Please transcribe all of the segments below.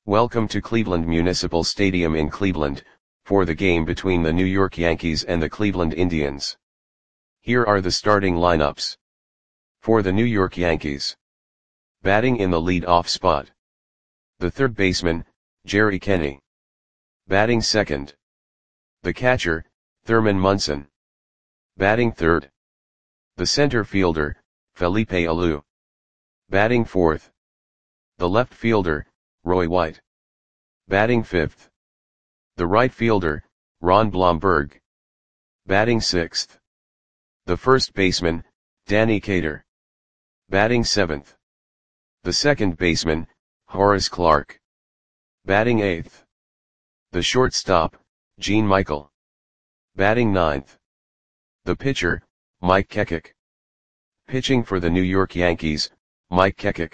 Welcome to Cleveland Municipal Stadium in Cleveland, for the game between the New York Yankees and the Cleveland Indians. Here are the starting lineups. For the New York Yankees. Batting in the lead-off spot. The third baseman, Jerry Kenney. Batting second. The catcher, Thurman Munson. Batting third. The center fielder, Felipe Alou. Batting fourth. The left fielder, Roy White. Batting fifth. The right fielder, Ron Blomberg. Batting sixth. The first baseman, Danny Cater. Batting seventh. The second baseman, Horace Clarke. Batting eighth. The shortstop, Gene Michael. Batting ninth. The pitcher, Mike Kekik. Pitching for the New York Yankees, Mike Kekik.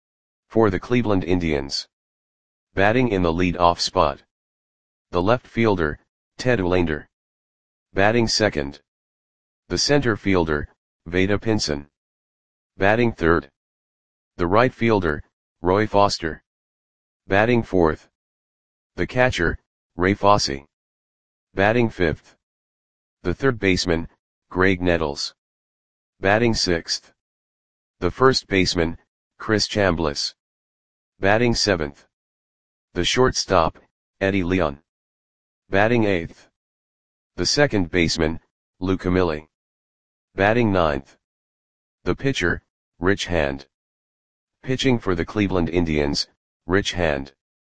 For the Cleveland Indians. Batting in the lead-off spot. The left fielder, Ted Olander. Batting second. The center fielder, Vada Pinson. Batting third. The right fielder, Roy Foster. Batting fourth. The catcher, Ray Fosse. Batting fifth. The third baseman, Graig Nettles. Batting sixth. The first baseman, Chris Chambliss. Batting seventh. The shortstop, Eddie Leon. Batting eighth. The second baseman, Lou Camilli. Batting ninth. The pitcher, Rich Hand. Pitching for the Cleveland Indians, Rich Hand.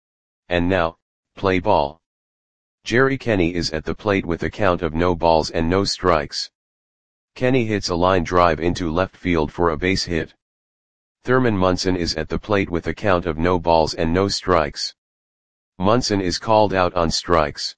And now, play ball. Jerry Kenney is at the plate with a count of no balls and no strikes. Kenney hits a line drive into left field for a base hit. Thurman Munson is at the plate with a count of no balls and no strikes. Munson is called out on strikes.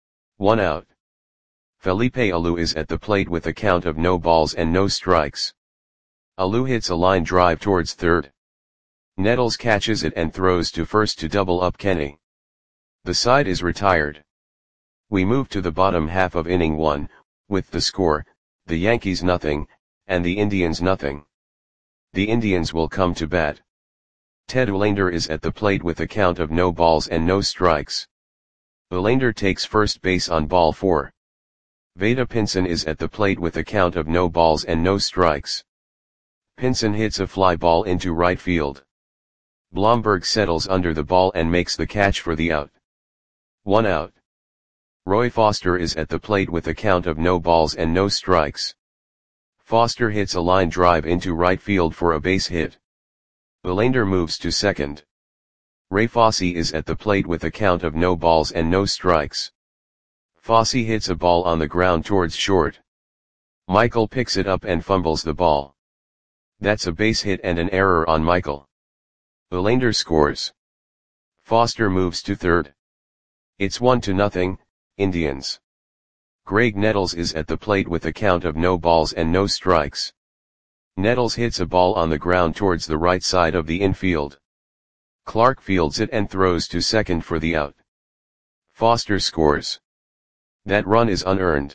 1 out. Felipe Alou is at the plate with a count of no balls and no strikes. Alou hits a line drive towards third. Nettles catches it and throws to first to double up Kenney. The side is retired. We move to the bottom half of inning 1, with the score, the Yankees nothing, and the Indians nothing. The Indians will come to bat. Ted Olander is at the plate with a count of no balls and no strikes. Olander takes first base on ball 4. Vada Pinson is at the plate with a count of no balls and no strikes. Pinson hits a fly ball into right field. Blomberg settles under the ball and makes the catch for the out. 1 out. Roy Foster is at the plate with a count of no balls and no strikes. Foster hits a line drive into right field for a base hit. Olander moves to second. Ray Fosse is at the plate with a count of no balls and no strikes. Fosse hits a ball on the ground towards short. Michael picks it up and fumbles the ball. That's a base hit and an error on Michael. Olander scores. Foster moves to third. It's 1-0, Indians. Graig Nettles is at the plate with a count of no balls and no strikes. Nettles hits a ball on the ground towards the right side of the infield. Clarke fields it and throws to second for the out. Foster scores. That run is unearned.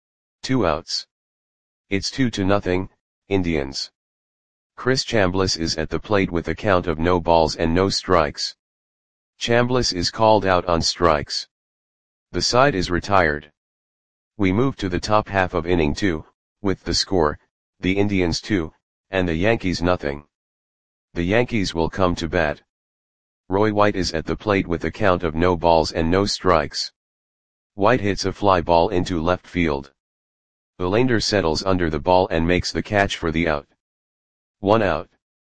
2 outs. It's 2-0, Indians. Chris Chambliss is at the plate with a count of no balls and no strikes. Chambliss is called out on strikes. The side is retired. We move to the top half of inning 2, with the score, the Indians 2, and the Yankees nothing. The Yankees will come to bat. Roy White is at the plate with a count of no balls and no strikes. White hits a fly ball into left field. Olander settles under the ball and makes the catch for the out. 1 out.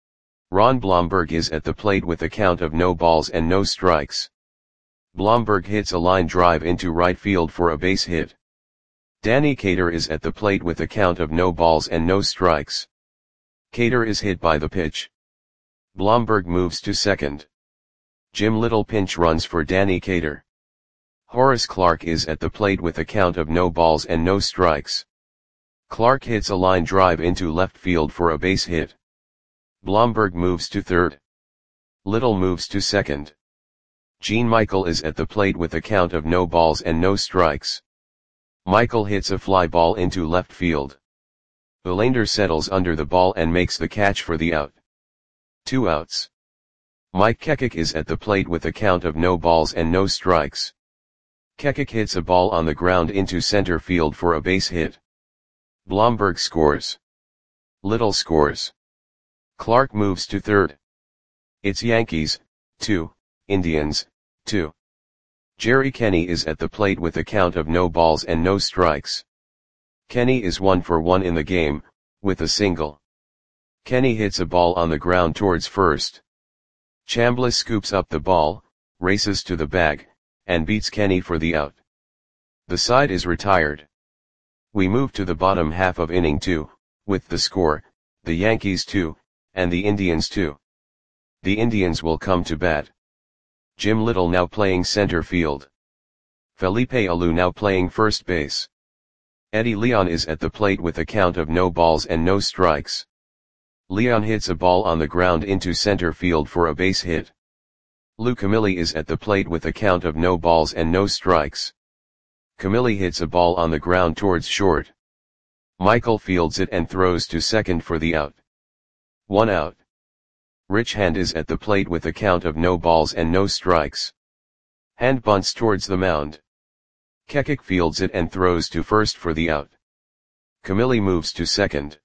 Ron Blomberg is at the plate with a count of no balls and no strikes. Blomberg hits a line drive into right field for a base hit. Danny Cater is at the plate with a count of no balls and no strikes. Cater is hit by the pitch. Blomberg moves to second. Jim Little pinch runs for Danny Cater. Horace Clarke is at the plate with a count of no balls and no strikes. Clarke hits a line drive into left field for a base hit. Blomberg moves to third. Little moves to second. Gene Michael is at the plate with a count of no balls and no strikes. Michael hits a fly ball into left field. Olander settles under the ball and makes the catch for the out. 2 outs. Mike Kekik is at the plate with a count of no balls and no strikes. Kekik hits a ball on the ground into center field for a base hit. Blomberg scores. Little scores. Clark moves to third. It's Yankees, 2, Indians, 2. Jerry Kenny is at the plate with a count of no balls and no strikes. Kenny is 1 for 1 in the game, with a single. Kenny hits a ball on the ground towards first. Chambliss scoops up the ball, races to the bag, and beats Kenny for the out. The side is retired. We move to the bottom half of inning 2, with the score, the Yankees 2, and the Indians 2. The Indians will come to bat. Jim Little now playing center field. Felipe Alou now playing first base. Eddie Leon is at the plate with a count of no balls and no strikes. Leon hits a ball on the ground into center field for a base hit. Lou Camilli is at the plate with a count of no balls and no strikes. Camilli hits a ball on the ground towards short. Michael fields it and throws to second for the out. 1 out. Rich Hand is at the plate with a count of no balls and no strikes. Hand bunts towards the mound. Kekik fields it and throws to first for the out. Camilli moves to second.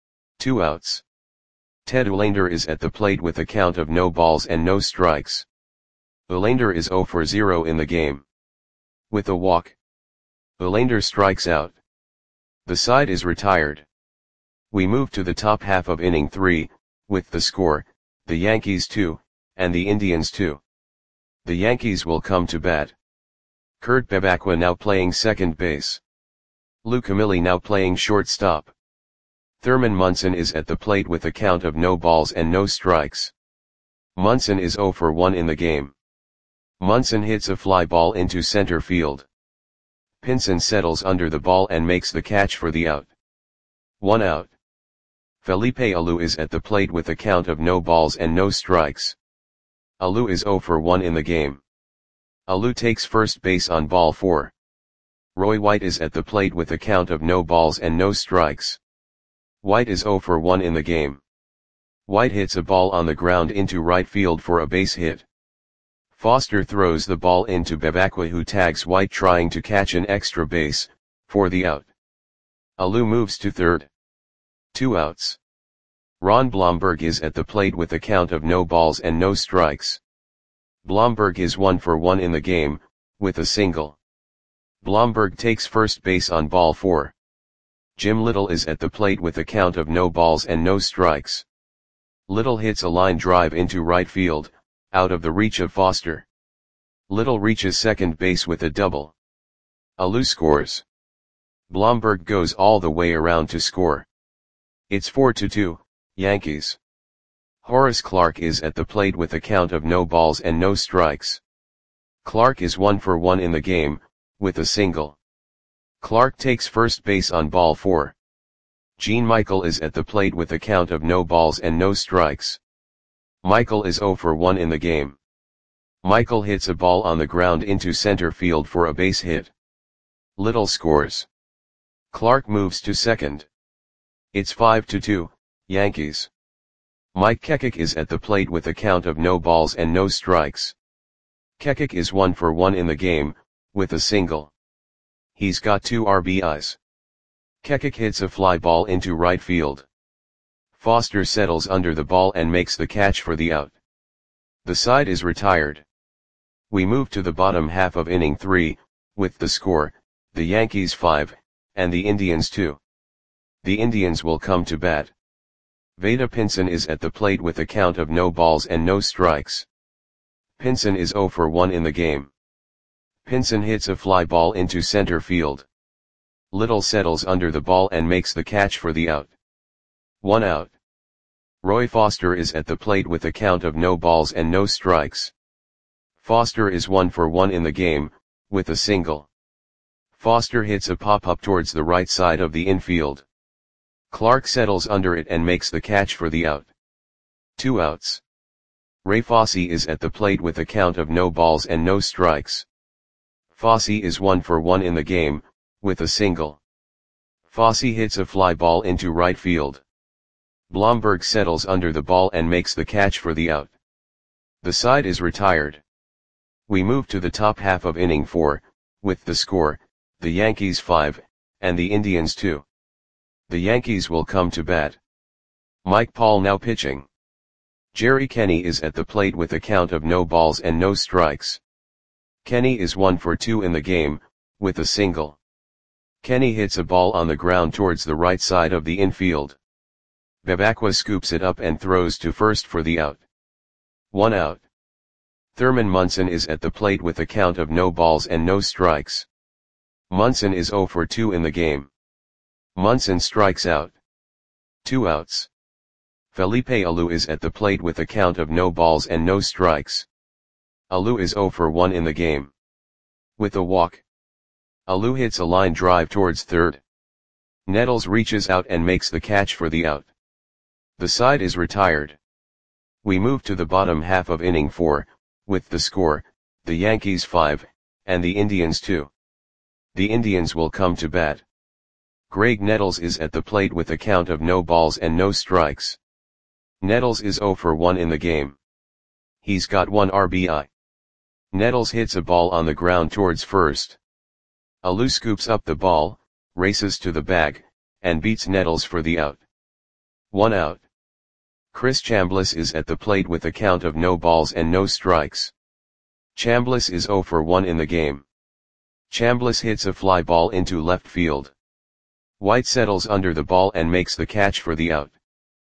2 outs. Ted Olander is at the plate with a count of no balls and no strikes. Olander is 0 for 0 in the game. With a walk, Olander strikes out. The side is retired. We move to the top half of inning 3, with the score, the Yankees 2, and the Indians 2. The Yankees will come to bat. Kurt Bevacqua now playing second base. Lou Camilli now playing shortstop. Thurman Munson is at the plate with a count of no balls and no strikes. Munson is 0 for 1 in the game. Munson hits a fly ball into center field. Pinson settles under the ball and makes the catch for the out. 1 out. Felipe Alou is at the plate with a count of no balls and no strikes. Alou is 0 for 1 in the game. Alou takes first base on ball 4. Roy White is at the plate with a count of no balls and no strikes. White is 0 for 1 in the game. White hits a ball on the ground into right field for a base hit. Foster throws the ball into Bevacqua, who tags White trying to catch an extra base, for the out. Alou moves to third. 2 outs. Ron Blomberg is at the plate with a count of no balls and no strikes. Blomberg is 1 for 1 in the game, with a single. Blomberg takes first base on ball 4. Jim Little is at the plate with a count of no balls and no strikes. Little hits a line drive into right field, out of the reach of Foster. Little reaches second base with a double. Alou scores. Blomberg goes all the way around to score. It's 4-2, Yankees. Horace Clarke is at the plate with a count of no balls and no strikes. Clarke is 1 for 1 in the game, with a single. Clarke takes first base on ball 4. Gene Michael is at the plate with a count of no balls and no strikes. Michael is 0 for 1 in the game. Michael hits a ball on the ground into center field for a base hit. Little scores. Clarke moves to second. It's 5-2, Yankees. Mike Kekik is at the plate with a count of no balls and no strikes. Kekik is 1 for 1 in the game, with a single. He's got 2 RBIs. Kekik hits a fly ball into right field. Foster settles under the ball and makes the catch for the out. The side is retired. We move to the bottom half of inning 3, with the score, the Yankees 5, and the Indians 2. The Indians will come to bat. Vada Pinson is at the plate with a count of no balls and no strikes. Pinson is 0 for 1 in the game. Pinson hits a fly ball into center field. Little settles under the ball and makes the catch for the out. 1 out. Roy Foster is at the plate with a count of no balls and no strikes. Foster is 1 for 1 in the game, with a single. Foster hits a pop-up towards the right side of the infield. Clarke settles under it and makes the catch for the out. 2 outs. Ray Fosse is at the plate with a count of no balls and no strikes. Fosse is 1 for 1 in the game, with a single. Fosse hits a fly ball into right field. Blomberg settles under the ball and makes the catch for the out. The side is retired. We move to the top half of inning 4, with the score, the Yankees 5, and the Indians 2. The Yankees will come to bat. Mike Paul now pitching. Jerry Kenny is at the plate with a count of no balls and no strikes. Kenny is 1 for 2 in the game, with a single. Kenny hits a ball on the ground towards the right side of the infield. Bebacqua scoops it up and throws to first for the out. 1 out. Thurman Munson is at the plate with a count of no balls and no strikes. Munson is 0 for 2 in the game. Munson strikes out. 2 outs. Felipe Alou is at the plate with a count of no balls and no strikes. Alou is 0 for 1 in the game. With a walk. Alou hits a line drive towards third. Nettles reaches out and makes the catch for the out. The side is retired. We move to the bottom half of inning 4, with the score, the Yankees 5, and the Indians 2. The Indians will come to bat. Greg Nettles is at the plate with a count of no balls and no strikes. Nettles is 0 for 1 in the game. He's got 1 RBI. Nettles hits a ball on the ground towards first. Alou scoops up the ball, races to the bag, and beats Nettles for the out. 1 out. Chris Chambliss is at the plate with a count of no balls and no strikes. Chambliss is 0 for 1 in the game. Chambliss hits a fly ball into left field. White settles under the ball and makes the catch for the out.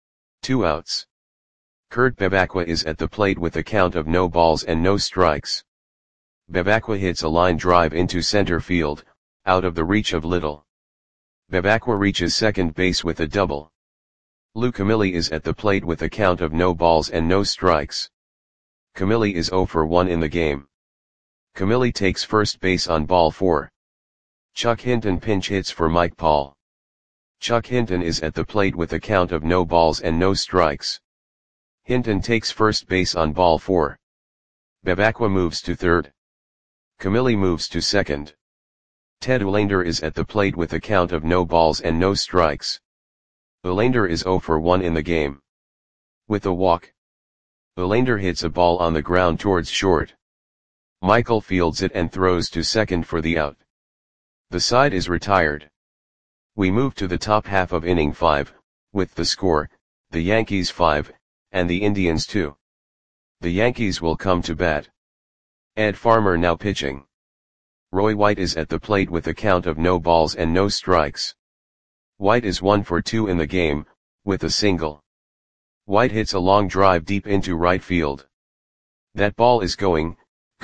2 outs. Kurt Bebacqua is at the plate with a count of no balls and no strikes. Bebacqua hits a line drive into center field, out of the reach of Little. Bebacqua reaches second base with a double. Lou Camilli is at the plate with a count of no balls and no strikes. Camilli is 0 for 1 in the game. Camilli takes first base on ball 4. Chuck Hinton pinch hits for Mike Paul. Chuck Hinton is at the plate with a count of no balls and no strikes. Hinton takes first base on ball 4. Bebacqua moves to third. Camilli moves to second. Ted Uhlaender is at the plate with a count of no balls and no strikes. Uhlaender is 0 for 1 in the game. With a walk. Uhlaender hits a ball on the ground towards short. Michael fields it and throws to second for the out. The side is retired. We move to the top half of inning 5, with the score, the Yankees 5, and the Indians 2. The Yankees will come to bat. Ed Farmer now pitching. Roy White is at the plate with a count of no balls and no strikes. White is 1 for 2 in the game, with a single. White hits a long drive deep into right field. That ball is gone.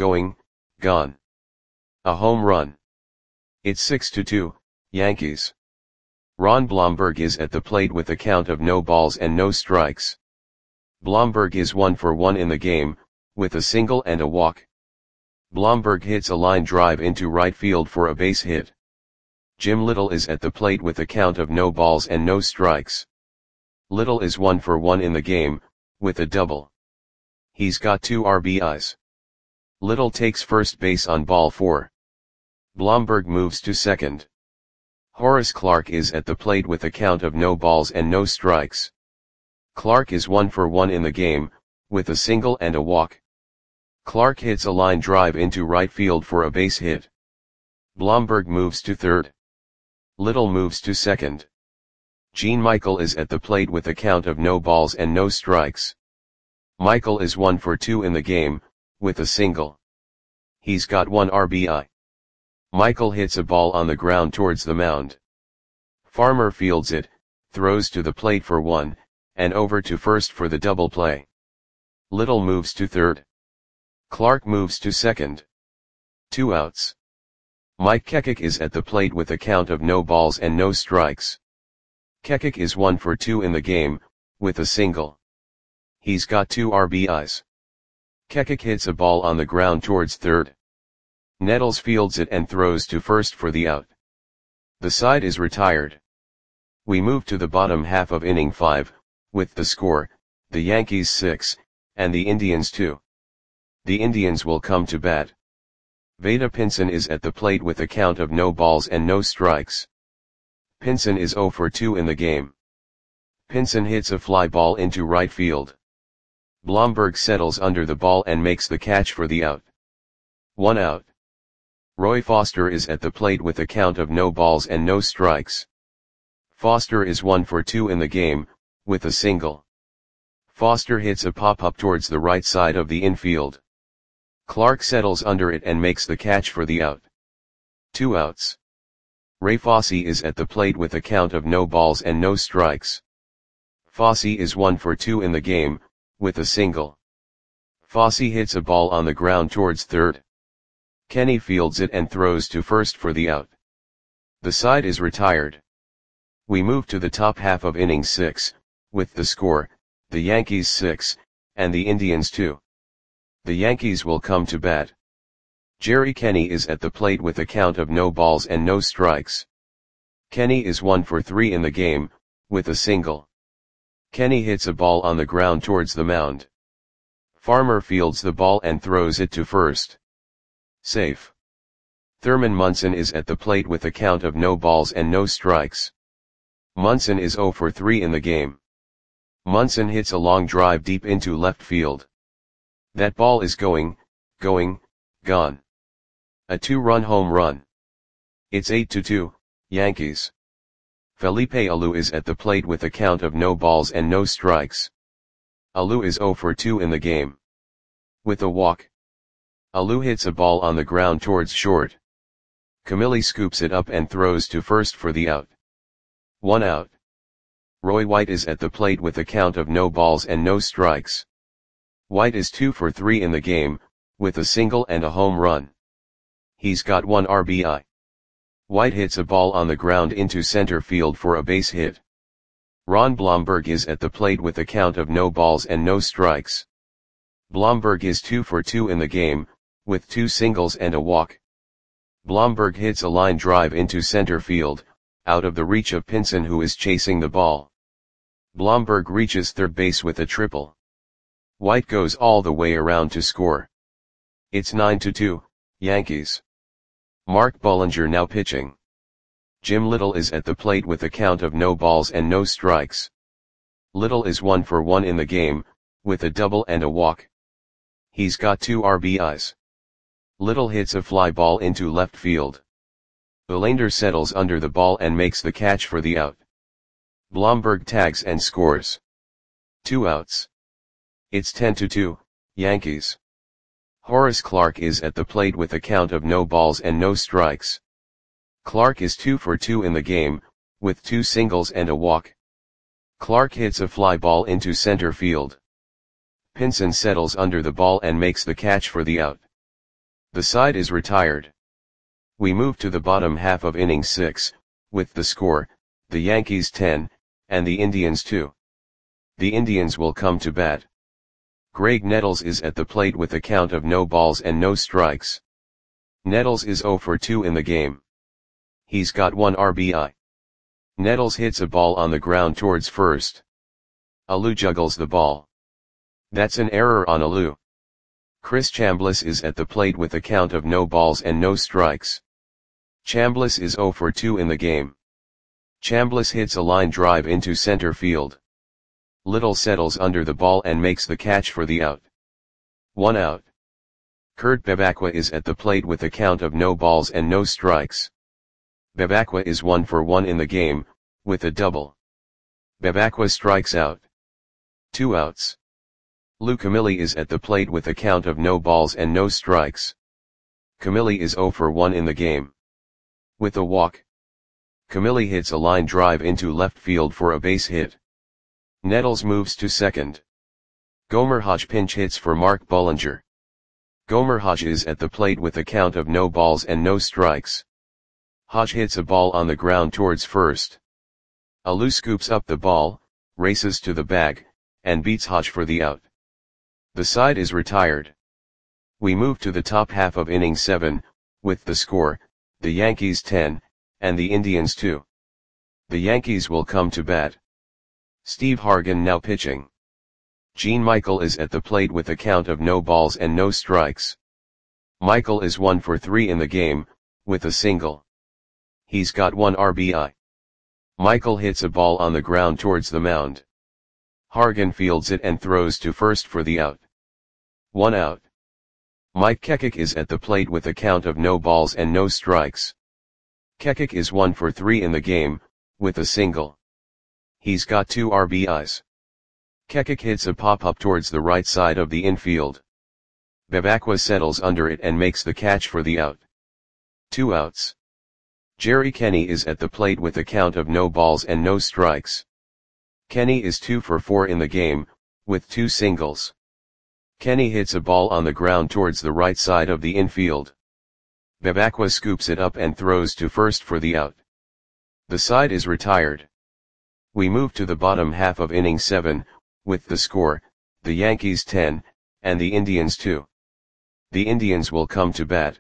A home run. It's 6-2, Yankees. Ron Blomberg is at the plate with a count of no balls and no strikes. Blomberg is 1 for 1 in the game, with a single and a walk. Blomberg hits a line drive into right field for a base hit. Jim Little is at the plate with a count of no balls and no strikes. Little is 1 for 1 in the game, with a double. He's got 2 RBIs. Little takes first base on ball 4. Blomberg moves to second. Horace Clarke is at the plate with a count of no balls and no strikes. Clarke is 1 for 1 in the game, with a single and a walk. Clarke hits a line drive into right field for a base hit. Blomberg moves to third. Little moves to second. Gene Michael is at the plate with a count of no balls and no strikes. Michael is 1 for 2 in the game, with a single. He's got 1 RBI. Michael hits a ball on the ground towards the mound. Farmer fields it, throws to the plate for 1, and over to first for the double play. Little moves to third. Clarke moves to second. 2 outs. Mike Kekik is at the plate with a count of no balls and no strikes. Kekik is 1 for 2 in the game, with a single. He's got 2 RBIs. Kekik hits a ball on the ground towards third. Nettles fields it and throws to first for the out. The side is retired. We move to the bottom half of inning 5, with the score, the Yankees 6, and the Indians 2. The Indians will come to bat. Vada Pinson is at the plate with a count of no balls and no strikes. Pinson is 0 for 2 in the game. Pinson hits a fly ball into right field. Blomberg settles under the ball and makes the catch for the out. 1 out. Roy Foster is at the plate with a count of no balls and no strikes. Foster is 1 for 2 in the game, with a single. Foster hits a pop-up towards the right side of the infield. Clark settles under it and makes the catch for the out. 2 outs. Ray Fosse is at the plate with a count of no balls and no strikes. Fosse is 1 for 2 in the game, with a single. Fosse hits a ball on the ground towards third. Kenny fields it and throws to first for the out. The side is retired. We move to the top half of inning 6, with the score, the Yankees 6, and the Indians 2. The Yankees will come to bat. Jerry Kenny is at the plate with a count of no balls and no strikes. Kenny is 1 for 3 in the game, with a single. Kenny hits a ball on the ground towards the mound. Farmer fields the ball and throws it to first. Safe. Thurman Munson is at the plate with a count of no balls and no strikes. Munson is 0 for 3 in the game. Munson hits a long drive deep into left field. That ball is gone. A 2-run home run. It's 8-2, Yankees. Felipe Alou is at the plate with a count of no balls and no strikes. Alou is 0 for 2 in the game. With a walk. Alou hits a ball on the ground towards short. Camilli scoops it up and throws to first for the out. 1 out. Roy White is at the plate with a count of no balls and no strikes. White is 2 for 3 in the game, with a single and a home run. He's got 1 RBI. White hits a ball on the ground into center field for a base hit. Ron Blomberg is at the plate with a count of no balls and no strikes. Blomberg is 2 for 2 in the game, with 2 singles and a walk. Blomberg hits a line drive into center field, out of the reach of Pinson who is chasing the ball. Blomberg reaches third base with a triple. White goes all the way around to score. It's 9-2, Yankees. Mark Bullinger now pitching. Jim Little is at the plate with a count of no balls and no strikes. Little is 1 for 1 in the game, with a double and a walk. He's got 2 RBIs. Little hits a fly ball into left field. Belander settles under the ball and makes the catch for the out. Blomberg tags and scores. 2 outs. It's 10-2, Yankees. Horace Clarke is at the plate with a count of no balls and no strikes. Clarke is 2 for 2 in the game, with 2 singles and a walk. Clarke hits a fly ball into center field. Pinson settles under the ball and makes the catch for the out. The side is retired. We move to the bottom half of inning 6, with the score, the Yankees 10, and the Indians 2. The Indians will come to bat. Greg Nettles is at the plate with a count of no balls and no strikes. Nettles is 0 for 2 in the game. He's got 1 RBI. Nettles hits a ball on the ground towards first. Alou juggles the ball. That's an error on Alou. Chris Chambliss is at the plate with a count of no balls and no strikes. Chambliss is 0 for 2 in the game. Chambliss hits a line drive into center field. Little settles under the ball and makes the catch for the out. 1 out. Kurt Bevacqua is at the plate with a count of no balls and no strikes. Bevacqua is 1 for 1 in the game, with a double. Bevacqua strikes out. 2 outs. Lou Camilli is at the plate with a count of no balls and no strikes. Camilli is 0 for 1 in the game. With a walk. Camilli hits a line drive into left field for a base hit. Nettles moves to second. Gomer Hodge pinch hits for Mark Bullinger. Gomer Hodge is at the plate with a count of no balls and no strikes. Hodge hits a ball on the ground towards first. Alou scoops up the ball, races to the bag, and beats Hodge for the out. The side is retired. We move to the top half of inning 7, with the score, the Yankees 10, and the Indians 2. The Yankees will come to bat. Steve Hargan now pitching. Gene Michael is at the plate with a count of no balls and no strikes. Michael is 1 for 3 in the game, with a single. He's got 1 RBI. Michael hits a ball on the ground towards the mound. Hargan fields it and throws to first for the out. 1 out. Mike Kekik is at the plate with a count of no balls and no strikes. Kekik is 1 for 3 in the game, with a single. He's got 2 RBIs. Kekik hits a pop-up towards the right side of the infield. Bevacqua settles under it and makes the catch for the out. 2 outs. Jerry Kenny is at the plate with a count of no balls and no strikes. Kenny is 2 for 4 in the game, with 2 singles. Kenny hits a ball on the ground towards the right side of the infield. Bevacqua scoops it up and throws to first for the out. The side is retired. We move to the bottom half of inning 7, with the score, the Yankees 10, and the Indians 2. The Indians will come to bat.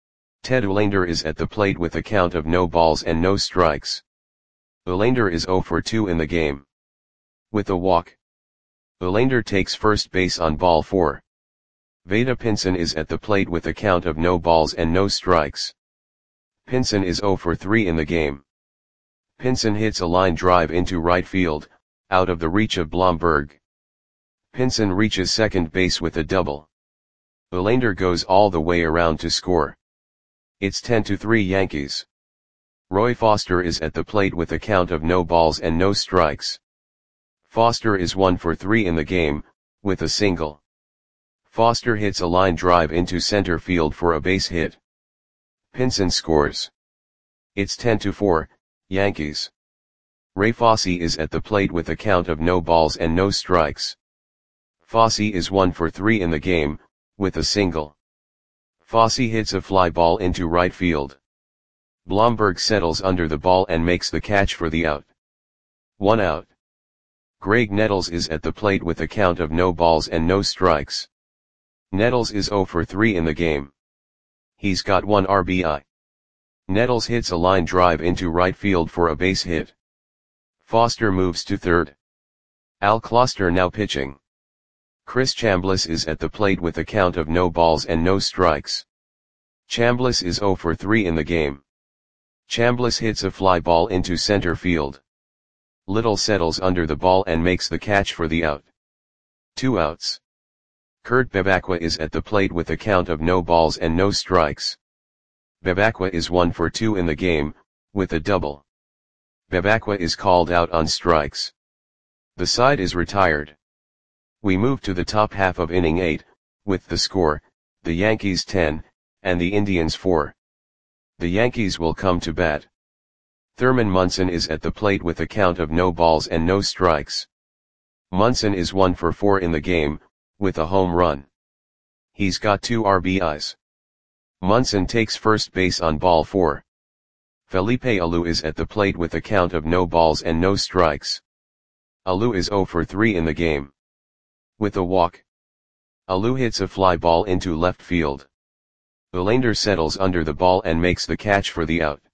Ted Uhlaender is at the plate with a count of no balls and no strikes. Uhlaender is 0 for 2 in the game. With a walk. Uhlaender takes first base on ball 4. Vada Pinson is at the plate with a count of no balls and no strikes. Pinson is 0 for 3 in the game. Pinson hits a line drive into right field, out of the reach of Blomberg. Pinson reaches second base with a double. Uhlaender goes all the way around to score. It's 10-3 Yankees. Roy Foster is at the plate with a count of no balls and no strikes. Foster is 1 for 3 in the game, with a single. Foster hits a line drive into center field for a base hit. Pinson scores. It's 10-4, Yankees. Ray Fosse is at the plate with a count of no balls and no strikes. Fosse is 1 for 3 in the game, with a single. Fosse hits a fly ball into right field. Blomberg settles under the ball and makes the catch for the out. 1 out. Greg Nettles is at the plate with a count of no balls and no strikes. Nettles is 0 for 3 in the game. He's got 1 RBI. Nettles hits a line drive into right field for a base hit. Foster moves to third. Al Kloster now pitching. Chris Chambliss is at the plate with a count of no balls and no strikes. Chambliss is 0 for 3 in the game. Chambliss hits a fly ball into center field. Little settles under the ball and makes the catch for the out. 2 outs. Kurt Bevacqua is at the plate with a count of no balls and no strikes. Bevacqua is 1 for 2 in the game, with a double. Bevacqua is called out on strikes. The side is retired. We move to the top half of inning 8, with the score, the Yankees 10, and the Indians 4. The Yankees will come to bat. Thurman Munson is at the plate with a count of no balls and no strikes. Munson is 1 for 4 in the game, with a home run. He's got 2 RBIs. Munson takes first base on ball 4. Felipe Alou is at the plate with a count of no balls and no strikes. Alou is 0 for 3 in the game. With a walk. Alou hits a fly ball into left field. Uhlaender settles under the ball and makes the catch for the out.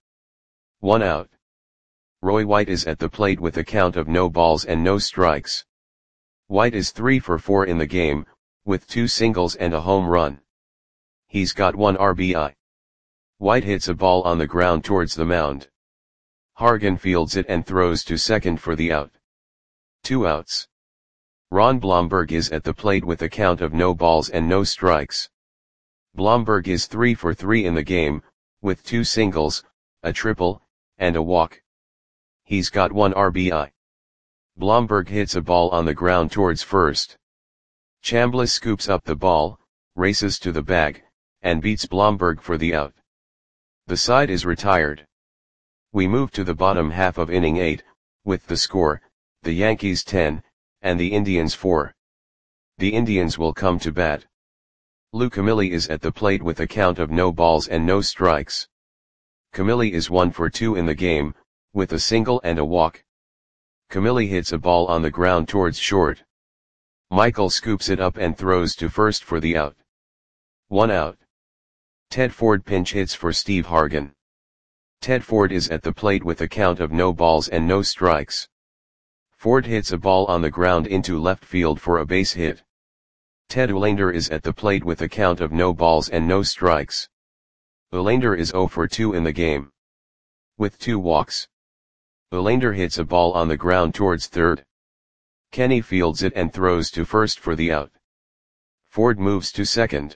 1 out. Roy White is at the plate with a count of no balls and no strikes. White is 3 for 4 in the game, with 2 singles and a home run. He's got 1 RBI. White hits a ball on the ground towards the mound. Hargan fields it and throws to second for the out. 2 outs. Ron Blomberg is at the plate with a count of no balls and no strikes. Blomberg is 3 for 3 in the game, with 2 singles, a triple, and a walk. He's got 1 RBI. Blomberg hits a ball on the ground towards first. Chambliss scoops up the ball, races to the bag, and beats Blomberg for the out. The side is retired. We move to the bottom half of inning 8, with the score, the Yankees 10, and the Indians 4. The Indians will come to bat. Lou Camilli is at the plate with a count of no balls and no strikes. Camilli is 1 for 2 in the game, with a single and a walk. Camilli hits a ball on the ground towards short. Michael scoops it up and throws to first for the out. 1 out. Ted Ford pinch hits for Steve Hargan. Ted Ford is at the plate with a count of no balls and no strikes. Ford hits a ball on the ground into left field for a base hit. Ted Uhlaender is at the plate with a count of no balls and no strikes. Uhlaender is 0 for 2 in the game. With 2 walks. Uhlaender hits a ball on the ground towards third. Kenny fields it and throws to first for the out. Ford moves to second.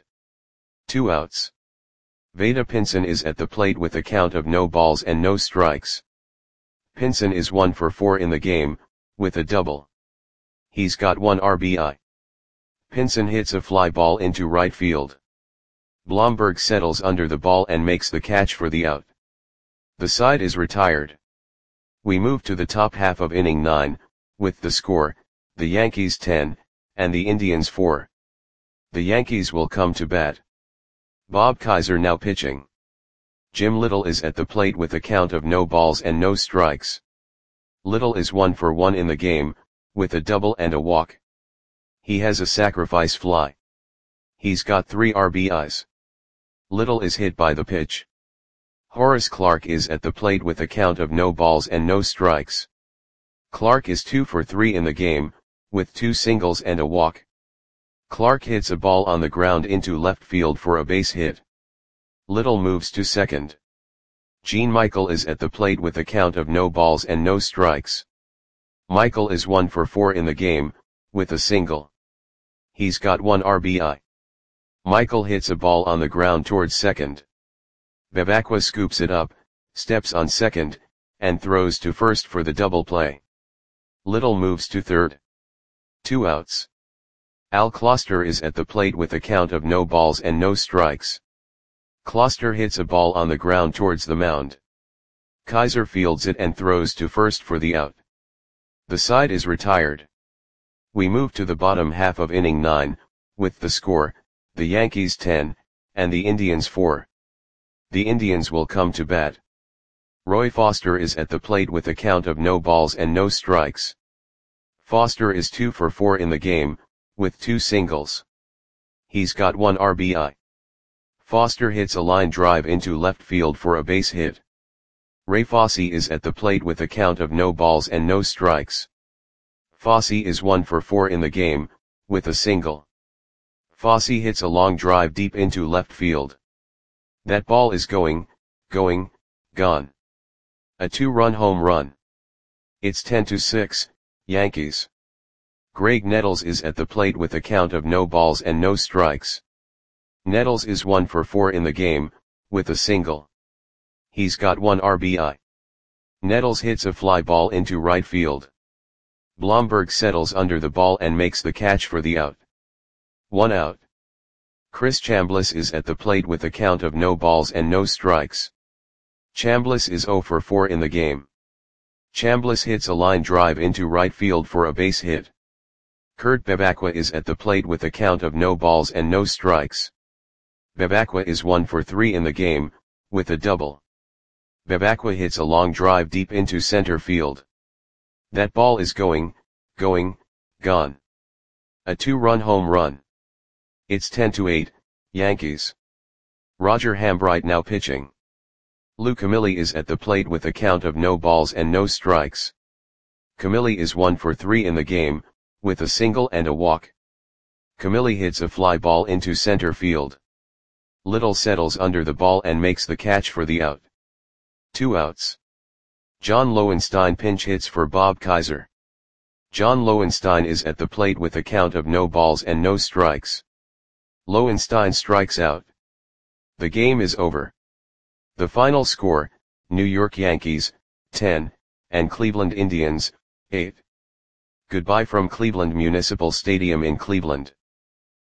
2 outs. Vada Pinson is at the plate with a count of no balls and no strikes. Pinson is 1 for 4 in the game, with a double. He's got 1 RBI. Pinson hits a fly ball into right field. Blomberg settles under the ball and makes the catch for the out. The side is retired. We move to the top half of inning 9, with the score, the Yankees 10, and the Indians 4. The Yankees will come to bat. Bob Kaiser now pitching. Jim Little is at the plate with a count of no balls and no strikes. Little is 1 for 1 in the game, with a double and a walk. He has a sacrifice fly. He's got 3 RBIs. Little is hit by the pitch. Horace Clarke is at the plate with a count of no balls and no strikes. Clarke is 2 for 3 in the game, with 2 singles and a walk. Clarke hits a ball on the ground into left field for a base hit. Little moves to second. Gene Michael is at the plate with a count of no balls and no strikes. Michael is 1 for 4 in the game, with a single. He's got 1 RBI. Michael hits a ball on the ground towards second. Bevacqua scoops it up, steps on second, and throws to first for the double play. Little moves to third. 2 outs. Al Closter is at the plate with a count of no balls and no strikes. Closter hits a ball on the ground towards the mound. Kaiser fields it and throws to first for the out. The side is retired. We move to the bottom half of inning 9, with the score, the Yankees 10, and the Indians 4. The Indians will come to bat. Roy Foster is at the plate with a count of no balls and no strikes. Foster is 2 for 4 in the game, with 2 singles. He's got 1 RBI. Foster hits a line drive into left field for a base hit. Ray Fosse is at the plate with a count of no balls and no strikes. Fosse is 1 for 4 in the game, with a single. Fosse hits a long drive deep into left field. That ball is gone. A 2-run home run. It's 10-6, Yankees. Greg Nettles is at the plate with a count of no balls and no strikes. Nettles is 1 for 4 in the game, with a single. He's got 1 RBI. Nettles hits a fly ball into right field. Blomberg settles under the ball and makes the catch for the out. 1 out. Chris Chambliss is at the plate with a count of no balls and no strikes. Chambliss is 0 for 4 in the game. Chambliss hits a line drive into right field for a base hit. Kurt Bevacqua is at the plate with a count of no balls and no strikes. Bevacqua is 1 for 3 in the game, with a double. Bevacqua hits a long drive deep into center field. That ball is gone. A 2-run home run. It's 10-8, Yankees. Roger Hambright now pitching. Lou Camilli is at the plate with a count of no balls and no strikes. Camilli is 1 for 3 in the game, with a single and a walk. Camilli hits a fly ball into center field. Little settles under the ball and makes the catch for the out. 2 outs. John Lowenstein pinch hits for Bob Kaiser. John Lowenstein is at the plate with a count of no balls and no strikes. Lowenstein strikes out. The game is over. The final score, New York Yankees, 10, and Cleveland Indians, 8. Goodbye from Cleveland Municipal Stadium in Cleveland.